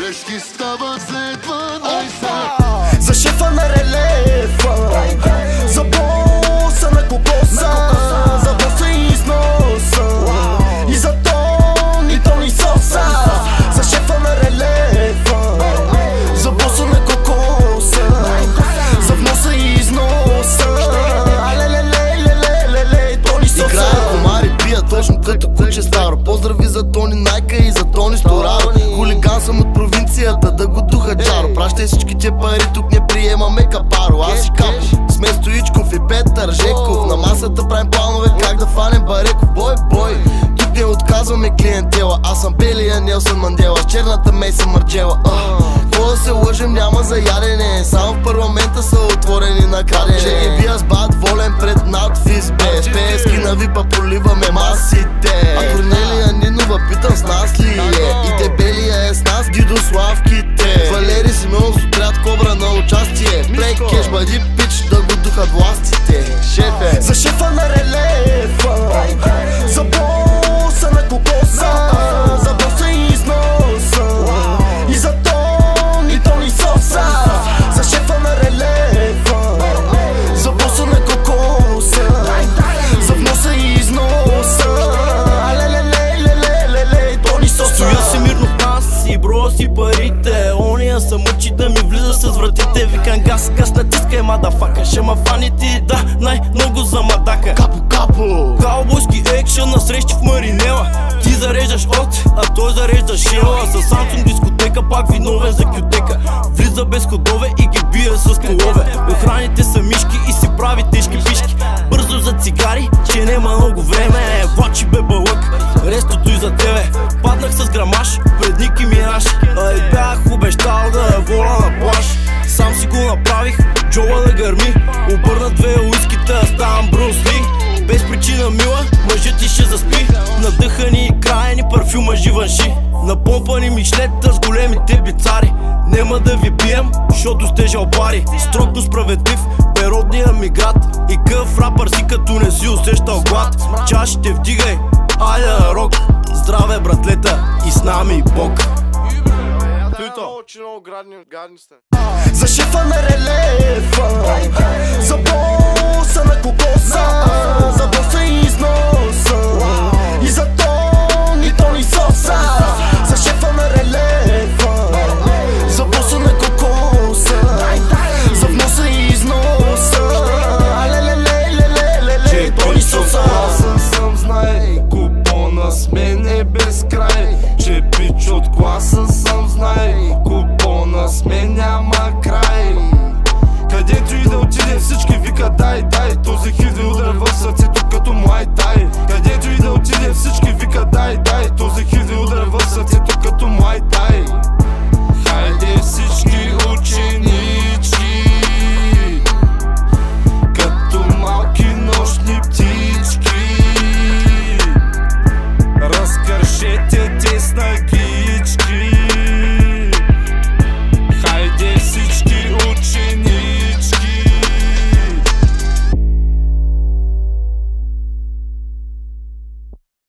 Грешки стават след 12. За шефа на релефа, за боса на кокоса, за боса и износа, и за Тони Соса. За шефа на релефа, за боса на кокоса, за вноса и износа. Тони Соса. Играят комари, пият точно като куче старо. Поздрави за Тони Найка и за Тони Сторадо. Хулиган съм от провинцията, да го духа джаро. Пращай всичките пари, тук не приемаме капаро. Аз и Капо, сме Стоичков и Петър Жеков. На масата правим планове как да фанем Бареков. Бой, тук не отказваме клиентела. Аз съм белия Нелсън Мандела, с черната Мейсън Марджела. Какво да се лъжем, няма за ядене. Само в парламента са отворени на крадене. Ще ги бия с бат волен пред надфис бе. С пески на випа проливаме масите. А Корнелия Нинова питам с нас ли е? И дебелия е с нас дидославките. Валери Симеонов с отряд Кобра на участие. Плей кеш, бъди пич, да го духат властите. Шефе. За шефа на релефа, за боса на кокоса, за боса и износа, и за Тони Соса. За шефа на релефа, за боса на кокоса, за вноса и износа. Тони Соса. Стоя си мирно в нас и броя си парите. Ония се мъчи да ми влиза с вратите. Викам газ, натискай мадафака. Ще ма фани ти, да, най-много за мадака. Капо. Каубойски екшън на срещи в Маринела. Ти зареждаш от, а той зарежда шела. С Samsung дискотека, пак виновен за кютека. Влиза без ходове и ги бие с колове. Охраните са мишки и си прави тежки пишки. Бързо за цигари, че нема много време. Влачи бе бълък, рестото и за тебе. Паднах с грамаш, пред Ники Минаж. И бях обещал да я воля на плаж. Сам си го направих, джоба да гърми. Обърна две уискита, ставам Брус Ли. Без причина мила, мъжът ти ще заспи. Надъхани и краени парфюма Живанши. Напомпани мишлета с големите бицари. Нема да ви бием, защото сте жалбари. Строго справедлив, природния ми град. И къв рапър си като не си усещал глад. Чашите вдигай, айде на рок. Здраве братлета и с нами Бог. За шефа на релефа, за боса на кокоса.